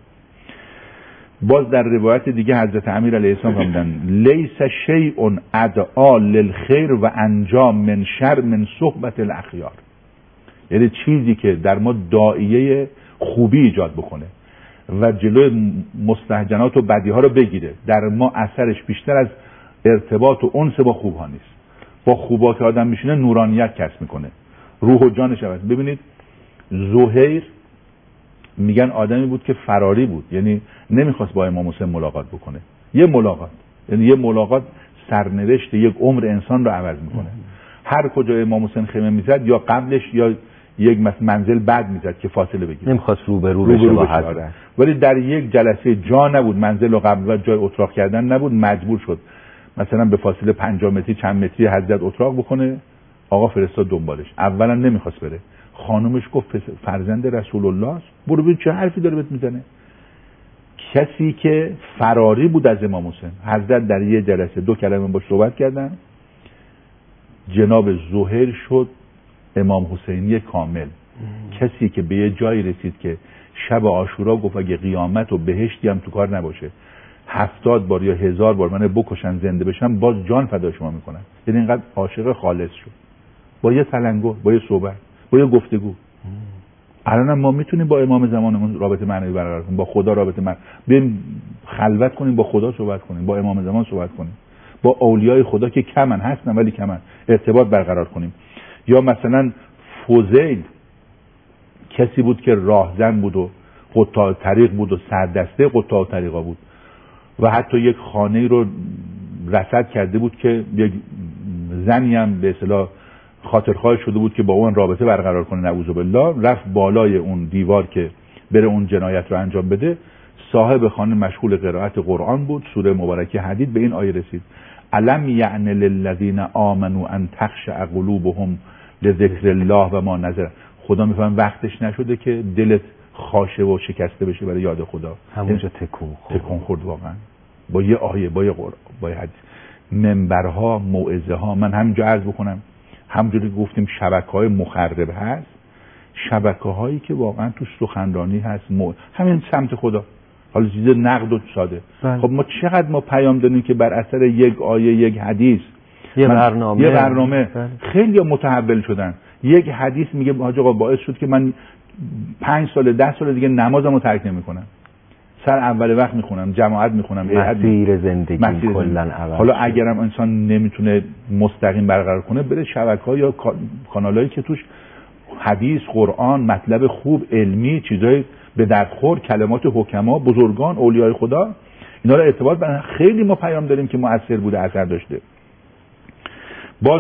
باز در روایت دیگه حضرت امیر علیه السلام فرمودن لیس شیء ادعا للخیر و انجام من شر من صحبت الاخیار، یعنی چیزی که در ما داعیه خوبی ایجاد بکنه و جلوی مستهجنات و بدی ها رو بگیره، در ما اثرش بیشتر از ارتباط و انس با خوب ها نیست. با خوبا که آدم میشینه نورانیت کسب میکنه، روح و جانش عوض. ببینید زهیر میگن آدمی بود که فراری بود، یعنی نمیخواست با امام حسین ملاقات بکنه. یه ملاقات یعنی یه ملاقات سرنوشت یک عمر انسان رو عوض میکنه. هر کجا امام حسین خیمه میزد یا قبلش یا یک منزل بعد میزد که فاصله بگیره، نمیخواست رو به رو بشه با حضرت. ولی در یک جلسه جا نبود، منزل و قبل و جای اتراق کردن نبود، مجبور شد مثلا به فاصله پنجاه متری چند متری حضرت اتراق بکنه. آقا فرستاد دنبالش، اولا نمیخواست بره، خانومش گفت فرزند رسول الله است، برو ببین چه حرفی داره بهت میزنه. کسی که فراری بود از امام حسین، حضرت در یه جلسه دو کلمه باش صحبت کردن، جناب زهیر شد امام حسینی کامل. ام. کسی که به یه جایی رسید که شب عاشورا گفت اگه قیامت و بهشتی هم تو کار نباشه هفتاد بار یا هزار بار من بکشن زنده بشم باز جان فدا شما میکنن. یعنی اینقدر عاشق خالص شد با یه تلنگر، با یه صحبت، با یه گفتگو. الان ما میتونیم با امام زمانمون رابطه معنوی برقرار کنیم، با خدا رابطه معنوی، بریم خلوت کنیم با خدا صحبت کنیم، با امام زمان صحبت کنیم، با اولیای خدا که کمن هستن ولی کمن ارتباط برقرار کنیم. یا مثلا فوزیل کسی بود که راهزن بود و قطاع طریق بود و سردسته قطاع طریقا بود و حتی یک خانه رو رصد کرده بود که یک زنی هم به اصطلاح خاطرخواه شده بود که با اون رابطه برقرار کنه، نعوذ بالله. رفت بالای اون دیوار که بره اون جنایت رو انجام بده. صاحب خانه مشغول قرائت قرآن بود، سوره مبارکه حدید به این آیه رسید الم یعن للذین آمنوا ان تخشع قلوبهم لذکر الله و ما نزل. خدا میفهم وقتش نشده که دلت خاشه و شکسته بشه برای یاد خدا. همونجا تکون خورد. تکون خورد واقعا با یه آیه، با یه قرآن، با یه حدیث. منبرها، موعظه ها، من همینجا عرض بکنم همونجوری گفتیم شبکه‌های مخرب هست، شبکه‌هایی که واقعا تو سخنرانی هست، مو... همین سمت خدا. حالا چیز نقد و ساده. بله. خب ما چقدر ما پیام دادیم که بر اثر یک آیه، یک حدیث، یه برنامه یه برنامه بله. خیلی متحول شدن. یک حدیث میگه حاج آقا باعث شد که من پنج سال ده سال دیگه نمازمو ترک نمیکنم، سر اول وقت میخونم، جماعت میخونم، مسیر زندگی کلا عوض. حالا اگرم انسان نمیتونه مستقیم برقرار کنه بره شبکه‌ها یا کانالایی که توش حدیث، قرآن، مطلب خوب، علمی، چیزای به دردخور، کلمات حکما، بزرگان، اولیای خدا، اینا رو ارتباط بر خیلی ما پیام داریم که مؤثر بوده، اثر داشته. باز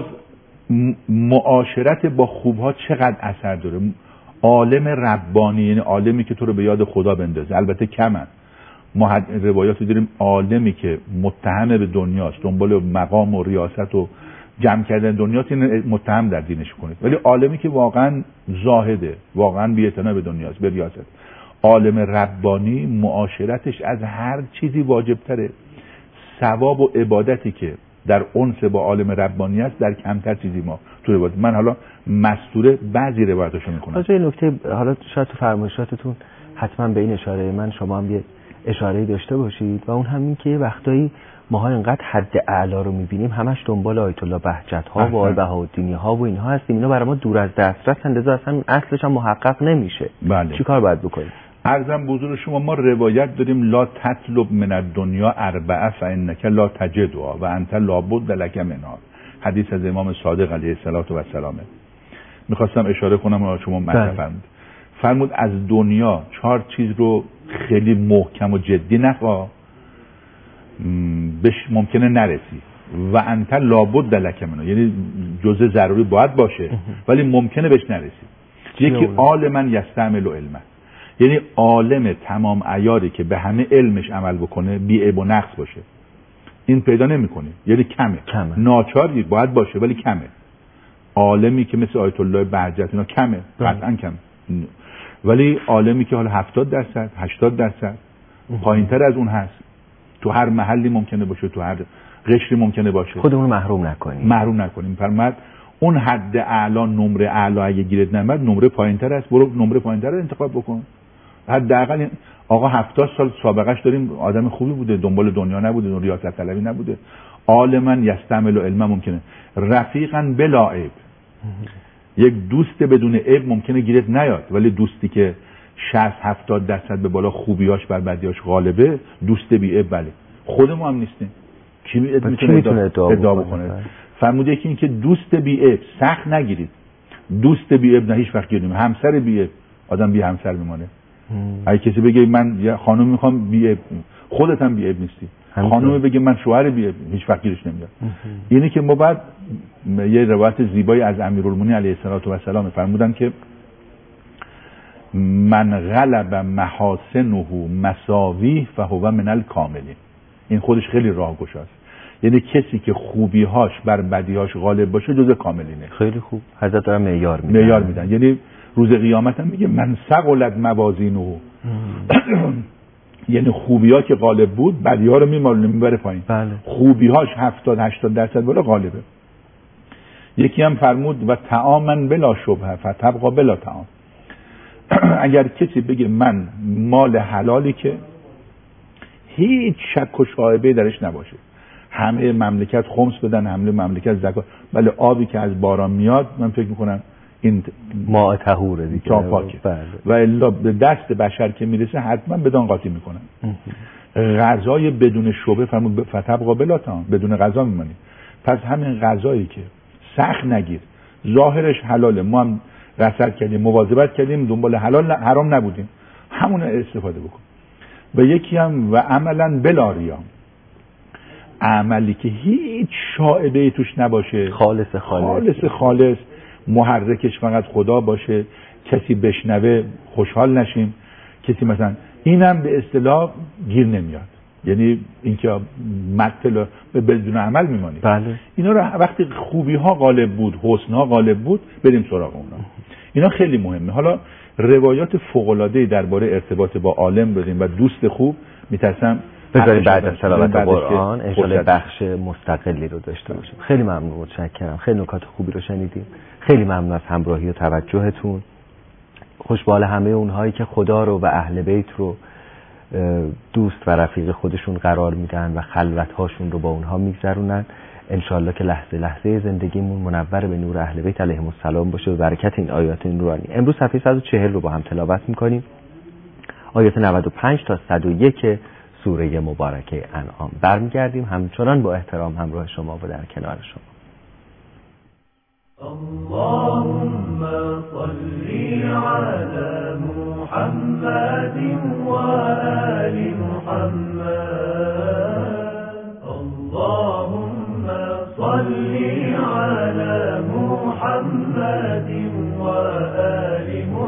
معاشرت با خوبها چقدر اثر داره. عالم ربانی یعنی عالمی که تو رو به یاد خدا بندازه، البته کمن. ما روایاتی داریم عالمی که متهم به دنیاست، دنبال مقام و ریاست و جمع کردن دنیاست، این متهم در دینش کنید. ولی عالمی که واقعا زاهده، واقعا بی‌اعتنا به دنیاست، به ریاست، عالم ربانی معاشرتش از هر چیزی واجب تره. ثواب و عبادتی که در انس با عالم ربانی است در کمتر چیزی ما تو روایت. من حالا مستوره بعضی روایتاشو میکنم. راجع این نکته حالا شاید تو فرمایشاتتون حتما به این اشاره من شما هم یه اشاره داشته باشید و اون همین که وقتایی ماها اینقدر حد اعلا رو میبینیم همش دنبال آیت الله بهجت ها و آقای بهاءالدینی ها و اینها هستیم، اینا برای ما دور از دسترس اندازه اصلا اصلش هم محقق نمیشه. بله. چیکار باید بکنیم؟ عرضم به حضور شما ما روایت داریم لا تطلب من الدنیا اربعه فانک لا تجدها و انت لابد لک منها. حدیث از امام صادق علیه السلام. میخواستم اشاره کنم و شما مطرح فرمودید. فرمود از دنیا چهار چیز رو خیلی محکم و جدی نخوا، بهش ممکنه نرسی و انت لابد لک منها، یعنی جزء ضروری باید باشه ولی ممکنه بهش نرسی. یکی عالما یستعمل علمه، یعنی عالم تمام عیاری که به همه علمش عمل بکنه بی عیب و نقص باشه، این پیدا نمی‌کنی، یعنی کمه, کمه. ناچاری باید باشه ولی کمه. عالمی که مثل آیت الله بهجت اینا کمه، قطعا کمه. ولی عالمی که حالا هفتاد درصد هشتاد درصد پایینتر از اون هست، تو هر محلی ممکنه باشه، تو هر قشری ممکنه باشه، خودمون محروم نکنیم محروم نکنیم. فرمود اون حد اعلی، نمره اعلی اگه گیرت نمیاد، نمره پایینتر است، برو نمره پایینتر رو انتخاب بکن. حداقل آقا هفتاد سال سابقهش داریم، آدم خوبی بوده، دنبال دنیا نبوده، ریاست طلبی نبوده، عالما یستعمل علم ممکنه، رفیقا بلا عیب. یک دوست بدون عیب ممکنه گیرت نیاد، ولی دوستی که شصت هفتاد درصد به بالا خوبیاش بر بدیاش غالبه، دوست بی عیب. بله خود ما هم نیستیم، کی میتونه ادعا بکنه؟ فرموده که این که دوست بی عیب سخت نگیرید. دوست بی عیب نه هیچ وقت گیریم. همسر بی عیب آدم بی همسر میمونه. اگه کسی بگه من یه خانم میخوام بی عیب، خودت هم بی عیب نیستی. خانم بگه من شوهر بی عیب، هیچ وقت گیرش نمیاد. اینه که ما بعد یه روایت زیبایی از امیرالمومنین علیه السلام فرمودن که من غلب محاسنه مساویه فهو من الکاملین. این خودش خیلی راهگشاست. یعنی کسی که خوبی‌هاش بر بدی‌هاش غالب باشه جزء کاملینه. خیلی خوب. حضرت دارن معیار میدن. معیار میدن. یعنی روز قیامت هم میگه من ثقلت موازینه. یعنی خوبی‌ها که غالب بود، بدی‌ها رو میمالونه میبره پایین. بله. خوبی‌هاش هفتاد هشتاد درصد بالا غالبه. یکی هم فرمود و طعامن بلا شبهه فتبقى بلا طعام. اگر کسی بگه من مال حلالی که هیچ شک و شایبه درش نباشه، همه مملکت خمس بدن، همه مملکت زکات، ولی آبی که از باران میاد من فکر میکنم این ماء طهوره دیگه، پاکه. و الا به دست بشر که میرسه حتما بدان قاطی میکنن. غذای بدون شبهه فرمود فتبقى بلا طعام، بدون غذا میمونی. پس همین غذایی که سخت نگیر، ظاهرش حلاله، ما هم رصد کردیم، مواظبت کردیم، دنبال حلال حرام نبودیم، همون استفاده بکن. و یکی هم و عملا بلا ریا، عملی که هیچ شائبه‌ای توش نباشه، خالص خالص خالص خالص، محرکش فقط خدا باشه، کسی بشنوه خوشحال نشیم، کسی مثلا اینم به اصطلاح گیر نمیاد. یعنی اینکه مطلع بدون عمل میمانی. بله. اینا رو وقتی خوبی ها غالب بود، حسن ها غالب بود، بریم سراغ اونا. اینا خیلی مهمه. حالا روایات فوق العاده درباره ارتباط با عالم بدیم و دوست خوب میترسم بذاریم بعد از تلاوت قرآن ان شاءالله بخش مستقلی رو داشته باشیم. خیلی ممنون، متشکرم. خیلی نکات خوبی رو شنیدیم. خیلی ممنون از همراهی و توجهتون. خوشبال همه اونهایی که خدا رو و اهل بیت رو دوست و رفیق خودشون قرار میدن و خلوت‌هاشون رو با اونها میگذرونن. انشالله که لحظه لحظه زندگیمون منور به نور اهل بیت علیهم السلام باشه و برکت این آیات نورانی. امروز صفحه صد و چهل رو با هم تلاوت میکنیم، آیات نود و پنج تا صد و یک سوره مبارکه انعام. برمیگردیم همچنان با احترام همراه شما و در کنار شما. اللهم صل على محمد وآل محمد. اللهم صل على محمد وآل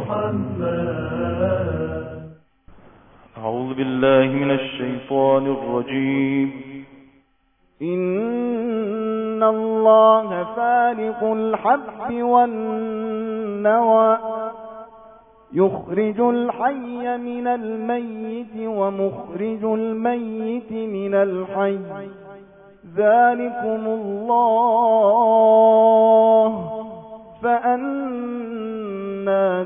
محمد. أعوذ بالله من الشيطان الرجيم. إن الله فالق الحب والنوى يخرج الحي من الميت ومخرج الميت من الحي ذلكم الله فأنا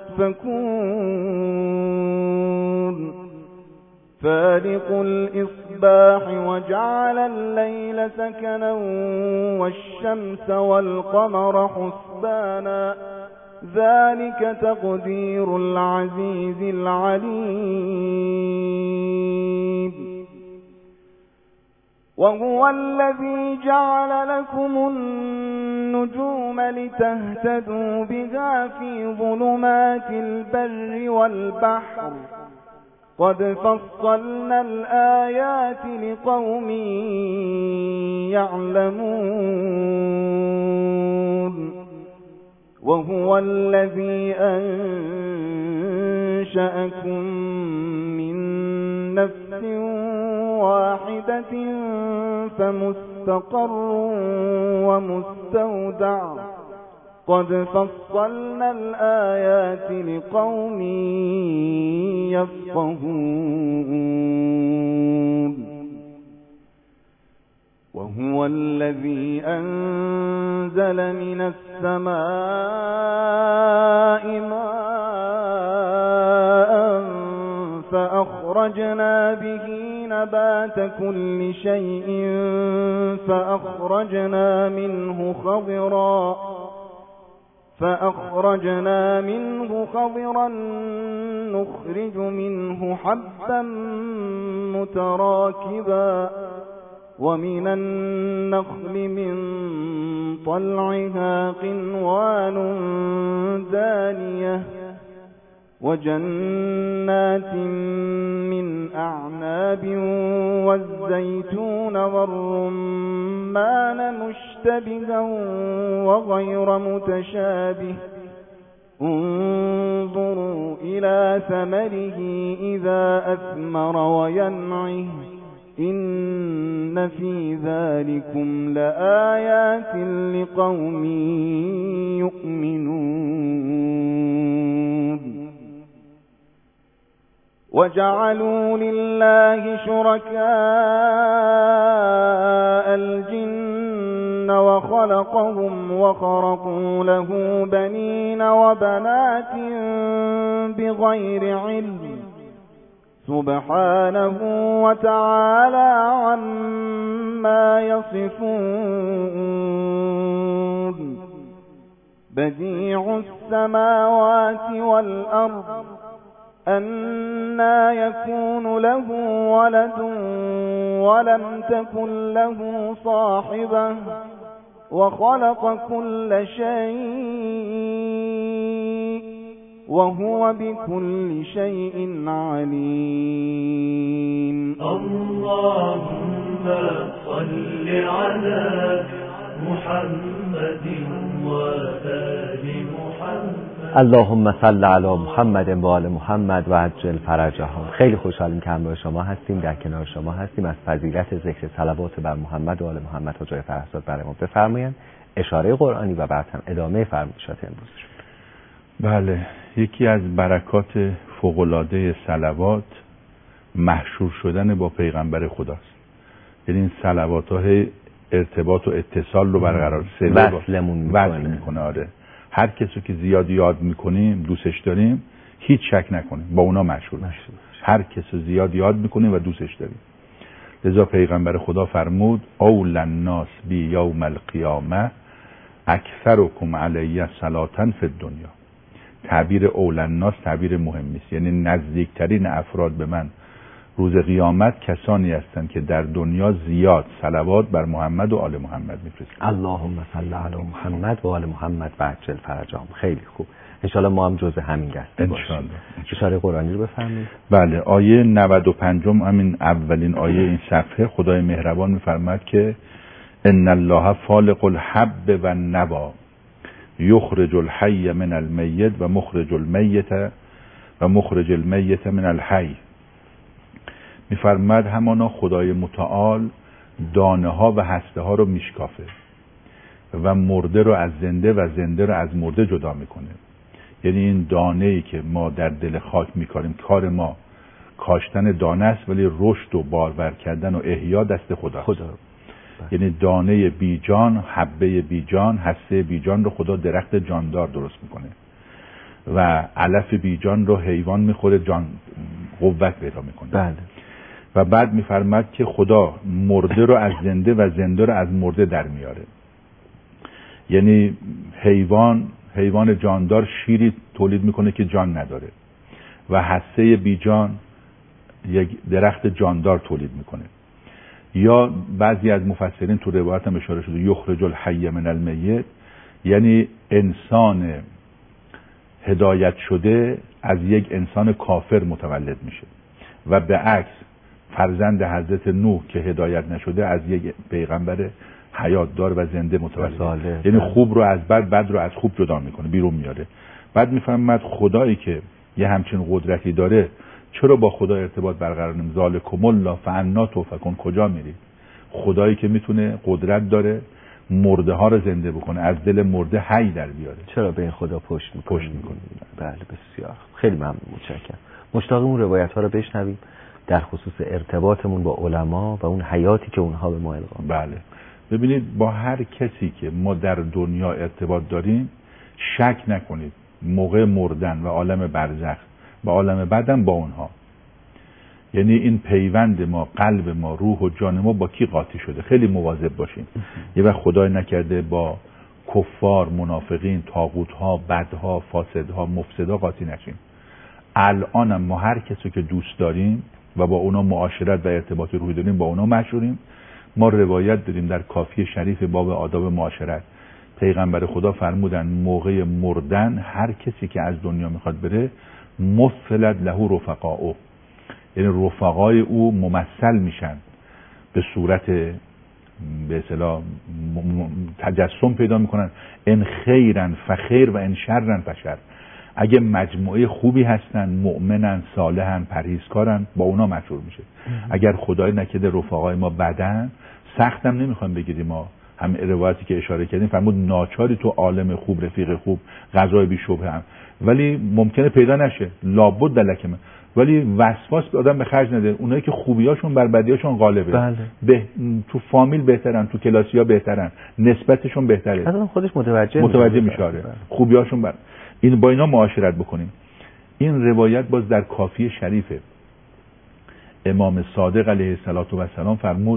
تؤفكون. فالق الإصباح وجعل الليل سكنا والشمس والقمر حسبانا ذلك تقدير العزيز العليم. وهو الذي جعل لكم النجوم لتهتدوا بها في ظلمات البر والبحر قد فصلنا الآيات لقوم يعلمون. وهو الذي أنشأكم من نفس واحدة فمستقر ومستودع قد فصلنا الآيات لقوم يفقهون وهو الذي أنزل من السماء ماء فأخرجنا به نبات كل شيء فأخرجنا منه خضرا فأخرجنا منه خضرا نخرج منه حبا متراكبا ومن النخل من طلعها قنوان دانية وجنات من أعناب والزيتون والرمان مشتبها وغير متشابه انظروا إلى ثمره إذا أثمر وينعه إن في ذلكم لآيات لقوم يؤمنون وجعلوا لله شركاء الجن وخلقهم وخرقوا له بنين وبنات بغير علم سبحانه وتعالى عما يصفون بديع السماوات والأرض أنى يكون له ولد ولم تكن له صاحبة وخلق كل شيء وهو بكل شيء عليم اللهم صل على محمد وآل محمد اللهم صل علی محمد و آل محمد و عجل فرجهم. خیلی خوشحالیم که همراه شما هستیم، در کنار شما هستیم. از فضیلت ذکر صلوات بر محمد و آل محمد حجای فرهزاد برای ما بفرمایید. اشاره قرآنی و بعد هم ادامه فرمایشات امروز شد. بله، یکی از برکات فوق‌العاده صلوات محشور شدن با پیغمبر خداست. یعنی این صلوات ها ارتباط و اتصال رو برقرار وصلمون وصل میکنه. آره، هر کسی که زیاد یاد میکنیم دوستش داریم هیچ شک نکنیم با اونا مشهور میشیم. هر کسی زیاد یاد میکنیم و دوستش داریم. لذا پیغمبر خدا فرمود اول الناس بی یوم القیامه اکثرکم علی صلاة فی الدنیا. تعبیر اول الناس تعبیر مهمی است، یعنی نزدیکترین افراد به من روز قیامت کسانی هستند که در دنیا زیاد صلوات بر محمد و آل محمد میفرستند. اللهم صل علی محمد و آل محمد و عجل فرجهم. خیلی خوب، انشالله ما هم جزء همین دسته باشیم. اشاره قرآنی رو بفرمایید. بله، آیه نود و پنج همین اولین آیه این صفحه خدای مهربان میفرماید که ان الله فالق الحب و النوا یخرج الحی من المیت و مخرج المیت و مخرج المیت من الحی. میفرماد همانا خدای متعال دانه ها و هسته ها رو میشکافه و مرده رو از زنده و زنده رو از مرده جدا میکنه. یعنی این دانه ای که ما در دل خاک میکاریم، کار ما کاشتن دانه است، ولی رشد و بارور کردن و احیا دست خداست. خدا. یعنی دانه بیجان، حبه بیجان، هسته بیجان رو خدا درخت جاندار درست میکنه و علف بیجان رو حیوان میخوره، جان قوت پیدا میکنه. بله. و بعد میفرماد که خدا مرده رو از زنده و زنده رو از مرده در میاره. یعنی حیوان حیوان جاندار شیری تولید میکنه که جان نداره و هسته بیجان یک درخت جاندار تولید میکنه. یا بعضی از مفسرین تو روایت هم اشاره شده یخرج الحی من المیت، یعنی انسان هدایت شده از یک انسان کافر متولد میشه و به عکس فرزند حضرت نوح که هدایت نشده از یک پیغمبر حیات دار و زنده متولد. یعنی خوب رو از بد، بد رو از خوب جدا میکنه، بیرون میاره. بعد میفهمد خدایی که یه همچین قدرتی داره چرا با خدا ارتباط برقرار نمی؟ ذالکم الله فانا تؤفکون. کجا میری؟ خدایی که میتونه، قدرت داره مرده ها رو زنده بکنه، از دل مرده حی در بیاره. چرا به این خدا پشت میکنه؟ پشت میکنه. بله بسیار خیلی ممنون، متشکرم. مشتاقم اون روایت ها رو بشنویم در خصوص ارتباطمون با علما و اون حیاتی که اونها به ما القا. بله ببینید، با هر کسی که ما در دنیا ارتباط داریم شک نکنید موقع مردن و عالم برزخ و عالم بعدم با اونها، یعنی این پیوند ما، قلب ما، روح و جان ما با کی قاطی شده. خیلی مواظب باشیم. یه وقت خدای نکرده با کفار، منافقین، طاغوت‌ها، بدها، فاسدها، مفسدا قاطی نشیم. الانم ما هر کسی که دوست داریم و با اونا معاشرت و ارتباط روحی داریم با اونا مشهوریم. ما روایت داریم در کافی شریف باب آداب معاشرت، پیغمبر خدا فرمودن موقع مردن هر کسی که از دنیا میخواد بره مثلت له رفقاؤه، یعنی رفقای او ممثل میشن به صورت به اصطلاح تجسم پیدا میکنن، ان خیرن فخیر و ان شرن فشر. اگه مجموعه خوبی هستن، مؤمنن، صالحن، پرهیزکارن، با اونا مشهور میشه. اگر خدای نکرده رفقای ما بدن، سختم نمیخوام بگیریم. ما هم روایتی که اشاره کردیم فرمود ناچاری تو عالم خوب، رفیق خوب، غذای بی شبهه هم، ولی ممکنه پیدا نشه، لابد دلکمه، ولی وسواس به آدم به خرج نده. اونایی که خوبیاشون بر بدیاشون غالبه. بله. به تو فامیل بهترن، تو کلاسیا بهترن، نسبتشون بهتره، آدم خودش متوجه متوجه میشه. خوبیاشون بر این با اینا معاشرت بکنیم. این روایت باز در کافی شریفه. امام صادق علیه السلام فرمود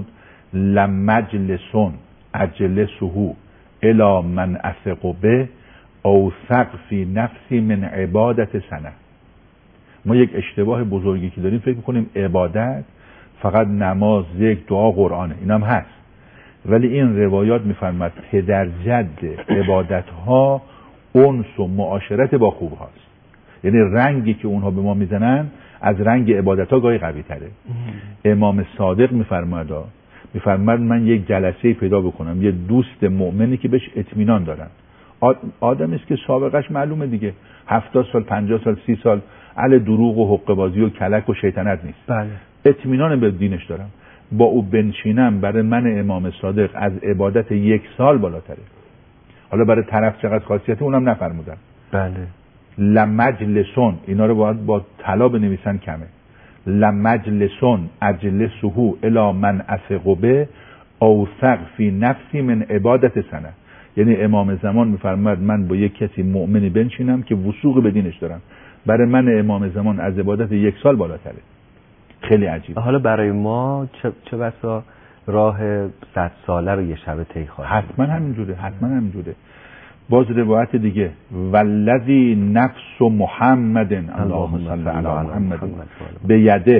لمجلسون اجلسه الی من اثق به اوثق فی نفسی من عبادت سنه. ما یک اشتباه بزرگی که داریم، فکر میکنیم عبادت فقط نماز، ذکر، دعا، قرآنه. اینم هست، ولی این روایات میفرماد پدر جد عبادت ها انس و معاشرت با خوب هاست. یعنی رنگی که اونها به ما میزنن از رنگ عبادت ها گاهی قوی تره. امام صادق میفرماد میفرماد من یک جلسه پیدا بکنم، یه دوست مؤمنی که بهش اطمینان دارن، آدمی است که سابقش معلومه دیگه، هفتاد سال، پنجاه سال، سی سال اهل دروغ و حقه بازی و کلک و شیطنت نیست. بله. اطمینان به دینش دارم، با او بنشینم برای من امام صادق از عبادت یک سال بالاتره. حالا برای طرف چقدر خاصیته اونم نفرمودن. بله. لمجلسون، اینا رو باید با طلا بنویسن کمه. لمجلسون اجلسه الی من اثق به اوثق فی نفسی من عبادت سنه. یعنی امام زمان میفرماد من با یک کسی مؤمنی بنشینم که وثوق به دینش دارم، برای من امام زمان از عبادت یک سال بالاتره. خیلی عجیب. حالا برای ما چه چه بسا راه صد ساله رو یه شب طی خواهیم. حتما همینجوره، حتما همینجوره. باز روایت دیگه والذی نفس محمد اللهم صل علی محمد به یده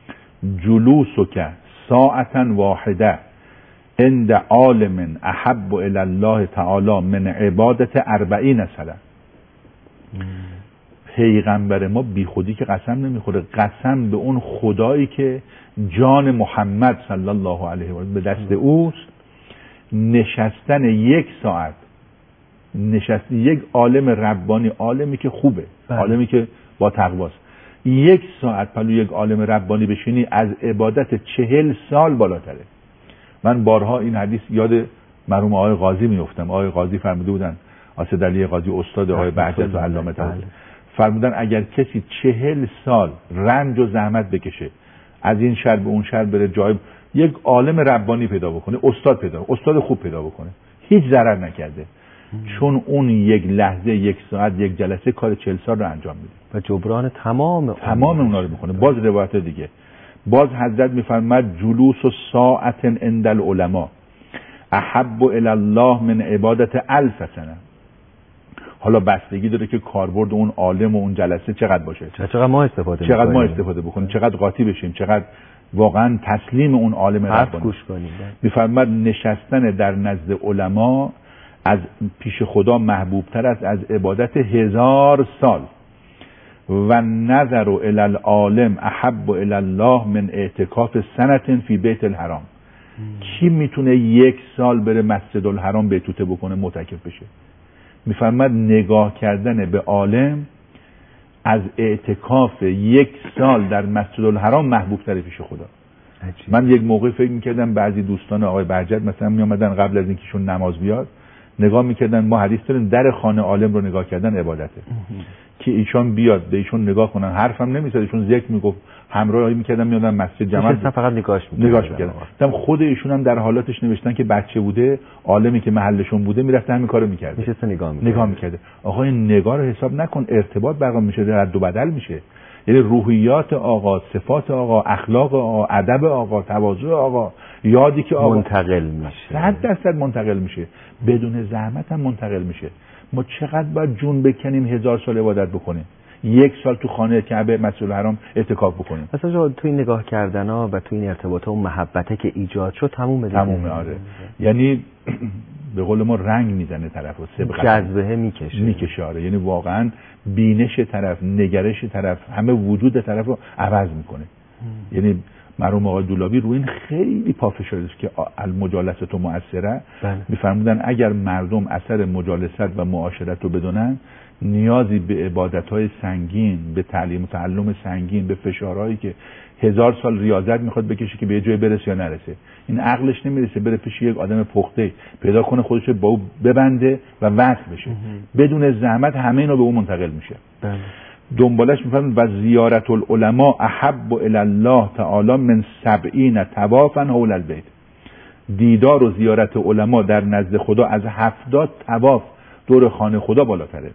جلوسک ساعتا واحده عند عالم احب الی الله تعالی من عبادت اربعین سنه. پیغمبر ما بی خودی که قسم نمیخوره، قسم به اون خدایی که جان محمد صلی الله علیه و آله به دست اوست، نشستن یک ساعت، نشستن یک عالم ربانی، عالمی که خوبه، بله. عالمی که با تقواست، یک ساعت پلو یک عالم ربانی بشینی از عبادت چهل سال بالاتره. من بارها این حدیث یاد مرحوم آقای قاضی میافتم. آقای قاضی فرموده بودن، اسدعلی قاضی استاد آقای بهجت و علامه طباطبایی، فرمودن اگر کسی چهل سال رنج و زحمت بکشه از این شهر به اون شهر بره، جای یک عالم ربانی پیدا بکنه، استاد پیدا استاد خوب پیدا بکنه، هیچ ضرر نکرده، چون اون یک لحظه، یک ساعت، یک جلسه کار چهل سال رو انجام میده و جبران تمام تمام اونا رو میکنه. باز روایت دیگه، باز حضرت میفرماد جلوس و ساعت عند العلماء احب الی الله من عبادت الف سنه. حالا بستگی داره که کاربرد اون عالم و اون جلسه چقدر باشه، چقدر ما استفاده چقدر ما استفاده بکنیم، چقدر قاطی بشیم، چقدر واقعا تسلیم اون عالم ربانی گوش کنیم. میفرماد نشستن در نزد علما از پیش خدا محبوب تر است از عبادت هزار سال. و نظر الی العالم احب الی الله من اعتکاف سنة فی بیت الحرام. کی میتونه یک سال بره مسجد الحرام بیتوته بکنه، معتکف بشه؟ میفرماد نگاه کردن به عالم از اعتکاف یک سال در مسجد الحرام محبوب تر پیش خدا. من یک موقع فکر میکردم بعضی دوستان آقای بهجت مثلا میامدن قبل از اینکه ایشون نماز بیاد نگاه میکردن، ما حدیث داریم در خانه عالم رو نگاه کردن عبادته، که ایشون بیاد به ایشون نگاه کنن، حرفم نمیزد، ایشون ذکر میگفت، همراهی میکردن میادن مسجد جمع فقط نگاهش میکردن نگاهش میکردن. دم خود ایشون هم در حالاتش نوشتن که بچه بوده، عالمی که محلشون بوده میرفته همین کارو میکرد، میشه نگاه میکرد نگاه میکرده. آقا این نگاه رو حساب نکن، ارتباط برقرار میشه، رد و بدل میشه. یعنی روحیات آقا، صفات آقا، اخلاق آقا، ادب آقا، تواضع آقا، یادی که آقا منتقل میشه، صد درصد منتقل میشه، بدون زحمت هم منتقل میشه. ما چقدر باید جون بکنیم هزار سال عبادت بکنیم، یک سال تو خانه کعبه مسجد الحرام اعتکاف بکنیم. مثلا تو این نگاه کردنا و تو این ارتباطه و محبته که ایجاد شد تمومه دیگه. تمومه آره. یعنی به قول ما رنگ میزنه طرفو، سبقت جذبه میکشه میکشه آره. یعنی واقعا بینش طرف، نگرش طرف، همه وجود طرف رو عوض میکنه. یعنی مرحوم آقای دولابی روی این خیلی پافشاری است که المجالست و مؤثره. میفرمودن اگر مردم اثر مجالست و معاشرت رو بدونن، نیازی به عبادت‌های سنگین، به تعلیم و تعلم سنگین، به فشارهایی که هزار سال ریاضت میخواد بکشه که به جای برسه یا نرسه، این عقلش نمیرسه بره پیش یک آدم پخته پیدا کنه خودش با او ببنده و وصل بشه. بدون زحمت همه اینا به اون منتقل میشه. بله. دنبالش میفهمید و زیارت العلماء احب الی الله تعالی من سبعین طوافا حول البیت. دیدار و زیارت علما در نزد خدا از هفتاد طواف دور خانه خدا بالاتره.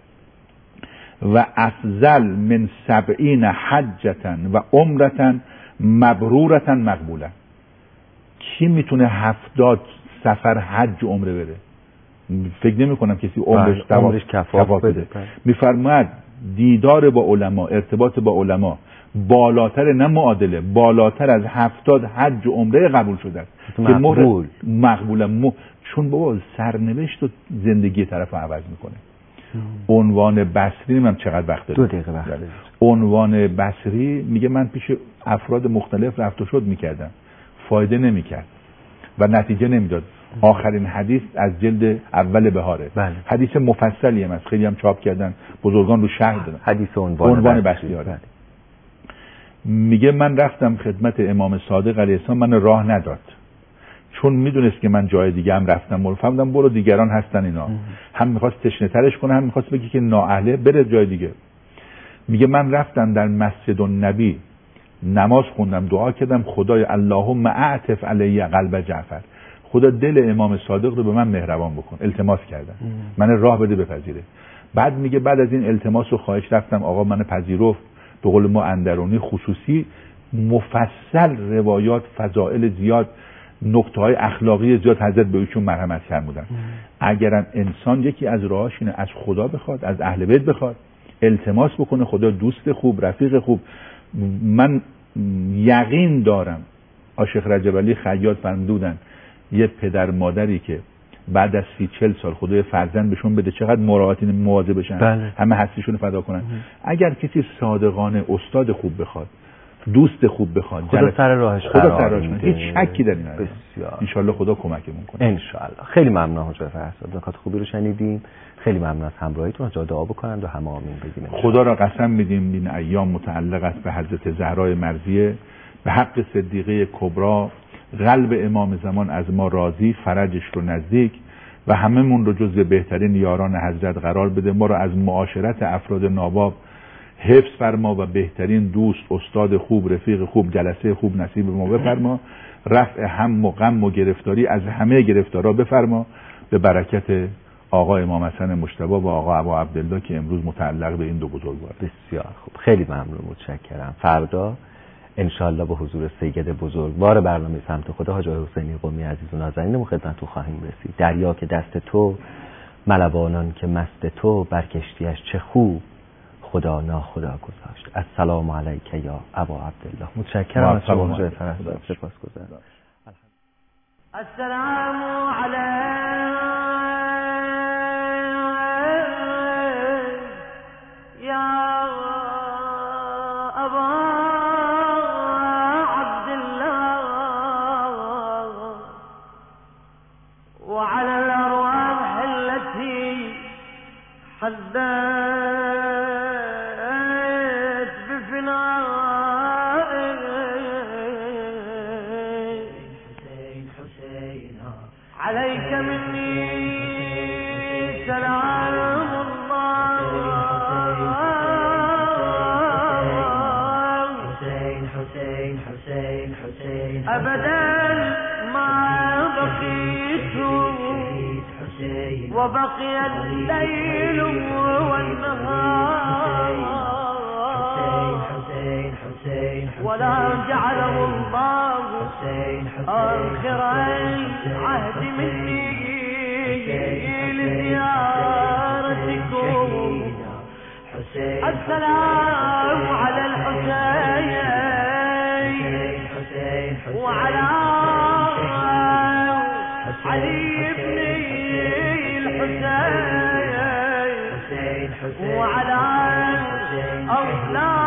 و افضل من سبعین حجتا و عمرتا مبرورتا مقبولا. کی میتونه هفتاد سفر حج و عمره بره؟ فکر نمی کنم کسی عمرش عمرش کفاف بده. میفرماید دیدار با علما، ارتباط با علما بالاتر، نه معادله، بالاتر از هفتاد حج و عمره قبول شده است. مقبول مقبوله م... چون بابا سرنوشت و زندگی طرف رو عوض میکنه. عنوان بصری من چقدر وقت دارم؟ دو دقیقه وقت دارم. عنوان بصری میگه من پیش افراد مختلف رفت و شد میکردم، فایده نمیکرد و نتیجه نمیداد. آخرین حدیث از جلد اول بهاره. بله. حدیث مفصلی هم است، خیلی هم چاپ کردن بزرگان رو شرح دادن. حدیث عنوان, عنوان بصری. بله. میگه من رفتم خدمت امام صادق علیه السلام، من راه نداد، چون میدونست که من جای دیگه هم رفتم و فهمیدم برو دیگران هستن اینا. ام. هم میخواست تشنه ترش کنه، هم میخواست بگی که نااهله بره جای دیگه. میگه من رفتم در مسجد النبی نماز خوندم، دعا کردم خدای اللهم اعطف علی قلب جعفر، خدا دل امام صادق رو به من مهربان بکن. التماس کردم ام. من راه بده بپذیره. بعد میگه بعد از این التماس و خواهش رفتم، آقا من پذیرفت. به قول ما اندرونی خصوصی مفصل روایات، فضائل زیاد، نکته های اخلاقی زیاد حضرت به ایشون مرحمت فرمودن. اگرم انسان یکی از راهاش اینه از خدا بخواد، از اهل بیت بخواد، التماس بکنه خدا دوست خوب، رفیق خوب. من یقین دارم عاشق رجب علی خیاط فرمودن یه پدر مادری که بعد از سی چل سال خدای فرزند بهشون بده چقدر مراعات این مواظب بشن. بله. همه هستیشون فدا کنن. اگر کسی صادقانه استاد خوب بخواد، دوست خوب بخواد، خدا سر راهش خدا سر راهش هیچ شکی در این نداره. بسیار ان شاءالله خدا کمکمون کنه ان شاءالله. خیلی ممنون حضرت فرزاد، نکات خوبی رو شنیدیم. خیلی ممنون از همراهیتون. جا دعا بکنند و همه آمین بگیم. خدا را قسم میدیم این ایام متعلق است به حضرت زهرای مرضیه، به حق صدیقه کبرا، قلب امام زمان از ما راضی، فرجش رو نزدیک و هممون رو جزو بهترین یاران حضرت قرار بده. ما رو از معاشرت افراد ناباب حفظ فرما و بهترین دوست، استاد خوب، رفیق خوب، جلسه خوب نصیب ما بفرما. رفع هم و غم و گرفتاری از همه گرفتارا بفرما، به برکت آقا امام حسن مجتبی و آقا ابا عبدالله که امروز متعلق به این دو بزرگوار. بسیار خوب، خیلی ممنون، متشکرم. فردا انشالله به حضور سید بزرگوار برنامه سمت خدا حاج حسینی قمی عزیز و نازنینمون خدمتتون خواهیم رسید. دریا که دست تو، ملوانان که مست تو، بر کشتیش چه خوب خدا ناخدا گذاشت. السلام علیک یا ابا عبدالله. متشکرم از شما حضرت فرزاد، سپاسگزارم. السلام علیک یا ابا عبدالله وعلى الارواح التي حدثت آخر العهد مني لزيارتكم السلام على الحسين وعلى علي بن الحسين وعلى أولاد